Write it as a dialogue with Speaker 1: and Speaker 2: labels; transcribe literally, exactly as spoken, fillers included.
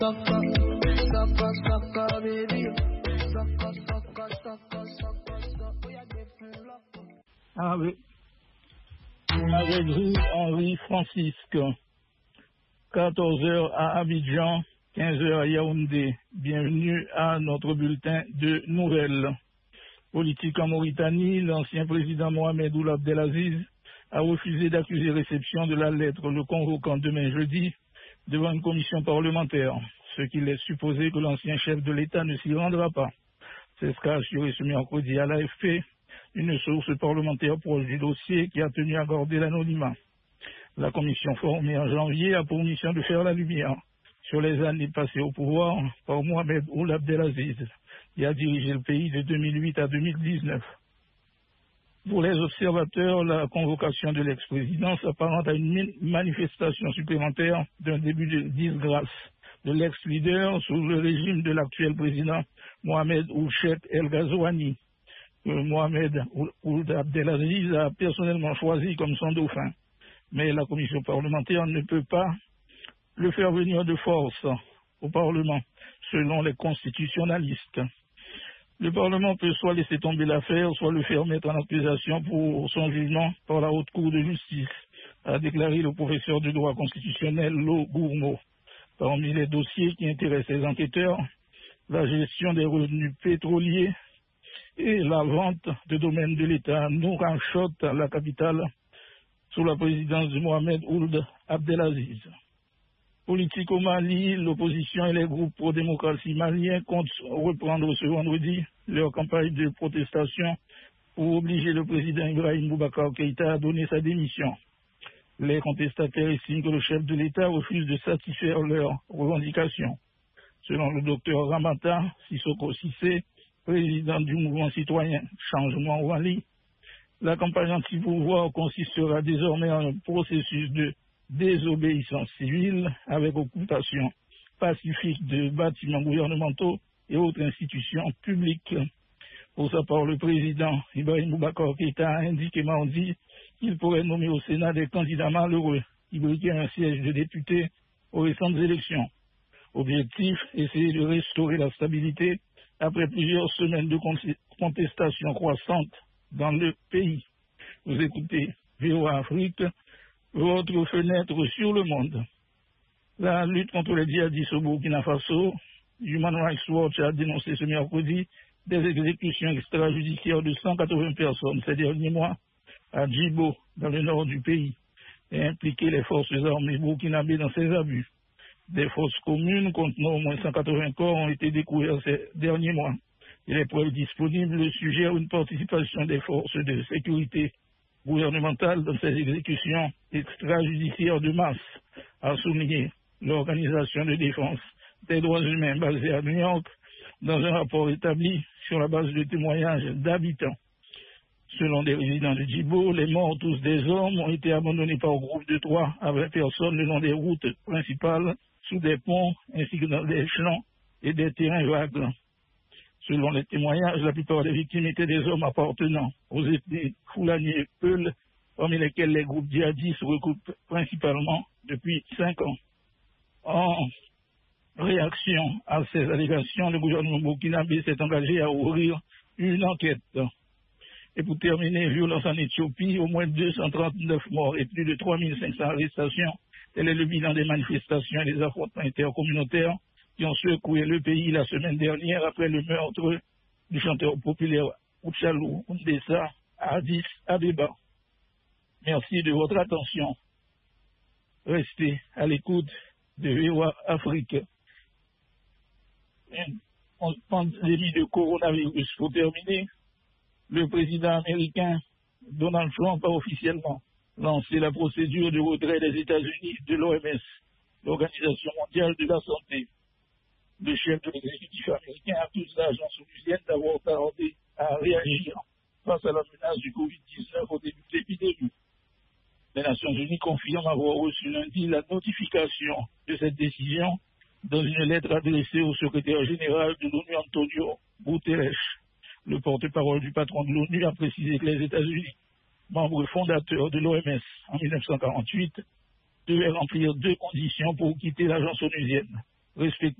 Speaker 1: Avec, avec vous, Henri Francisque, quatorze heures à Abidjan, quinze heures à Yaoundé. Bienvenue à notre bulletin de nouvelles. Politique en Mauritanie, l'ancien président Mohamed Ould Abdelaziz a refusé d'accuser réception de la lettre le convoquant demain jeudi devant une commission parlementaire, ce qui laisse supposer que l'ancien chef de l'État ne s'y rendra pas. C'est ce qu'a assuré ce mercredi à l'A F P une source parlementaire proche du dossier qui a tenu à garder l'anonymat. La commission formée en janvier a pour mission de faire la lumière sur les années passées au pouvoir par Mohamed Ould Abdelaziz, qui a dirigé le pays de deux mille huit à deux mille dix-neuf. Pour les observateurs, la convocation de l'ex-président s'apparente à une manifestation supplémentaire d'un début de disgrâce de l'ex-leader sous le régime de l'actuel président Mohamed Ould Cheikh El Ghazouani, que Mohamed Ould Abdelaziz a personnellement choisi comme son dauphin. Mais la commission parlementaire ne peut pas le faire venir de force au Parlement, selon les constitutionnalistes. Le Parlement peut soit laisser tomber l'affaire, soit le faire mettre en accusation pour son jugement par la Haute Cour de justice, a déclaré le professeur de droit constitutionnel Lo Gourmaud. Parmi les dossiers qui intéressent les enquêteurs, la gestion des revenus pétroliers et la vente de domaines de l'État Nouakchott, la capitale, sous la présidence de Mohamed Ould Abdelaziz. Politique au Mali, l'opposition et les groupes pro-démocratie maliens comptent reprendre ce vendredi leur campagne de protestation pour obliger le président Ibrahim Boubacar Keïta à donner sa démission. Les contestataires estiment que le chef de l'État refuse de satisfaire leurs revendications. Selon le docteur Ramata Sissoko Cissé, président du mouvement citoyen Changement au Mali, la campagne anti-pouvoir consistera désormais en un processus de désobéissance civile avec occupation pacifique de bâtiments gouvernementaux et autres institutions publiques. Pour sa part, le président Ibrahim Boubacar Keïta a indiqué mardi qu'il pourrait nommer au Sénat des candidats malheureux qui briquaient un siège de député aux récentes élections. Objectif, essayer de restaurer la stabilité après plusieurs semaines de contestation croissante dans le pays. Vous écoutez V O A Afrique, votre fenêtre sur le monde. La lutte contre les djihadistes au Burkina Faso, Human Rights Watch a dénoncé ce mercredi des exécutions extrajudiciaires de cent quatre-vingts personnes ces derniers mois à Djibo, dans le nord du pays, et impliqué les forces armées burkinabées dans ces abus. Des fosses communes contenant au moins cent quatre-vingts corps ont été découverts ces derniers mois. Et les preuves disponibles suggèrent une participation des forces de sécurité gouvernementale dans ces exécutions extrajudiciaires de masse, a souligné l'Organisation de défense des droits humains basée à New York dans un rapport établi sur la base de témoignages d'habitants. Selon des résidents de Djibo, les morts, tous des hommes, ont été abandonnés par groupes de trois à vingt personnes le long des routes principales, sous des ponts, ainsi que dans des champs et des terrains vagues. Selon les témoignages, la plupart des victimes étaient des hommes appartenant aux ethnies Fulani et Peul, parmi lesquels les groupes djihadistes se recoupent principalement depuis cinq ans. En réaction à ces allégations, le gouvernement burkinabé s'est engagé à ouvrir une enquête. Et pour terminer, violence en Éthiopie, au moins deux cent trente-neuf morts et plus de trois mille cinq cents arrestations. Tel est le bilan des manifestations et des affrontements intercommunautaires qui ont secoué le pays la semaine dernière après le meurtre du chanteur populaire Oudjalou Ndessa à Addis Abeba. Merci de votre attention. Restez à l'écoute de V O A Afrique. Une pandémie de coronavirus. Pour terminer, le président américain Donald Trump a officiellement lancé la procédure de retrait des États-Unis de l'O M S, l'Organisation mondiale de la santé. Le chef de l'exécutif américain accuse l'agence onusienne d'avoir tardé à réagir face à la menace du covid dix-neuf au début de l'épidémie. Les Nations Unies confirment avoir reçu lundi la notification de cette décision dans une lettre adressée au secrétaire général de l'ONU, Antonio Guterres. Le porte-parole du patron de l'ONU a précisé que les États-Unis, membres fondateurs de l'O M S en mille neuf cent quarante-huit, devaient remplir deux conditions pour quitter l'agence onusienne. respecter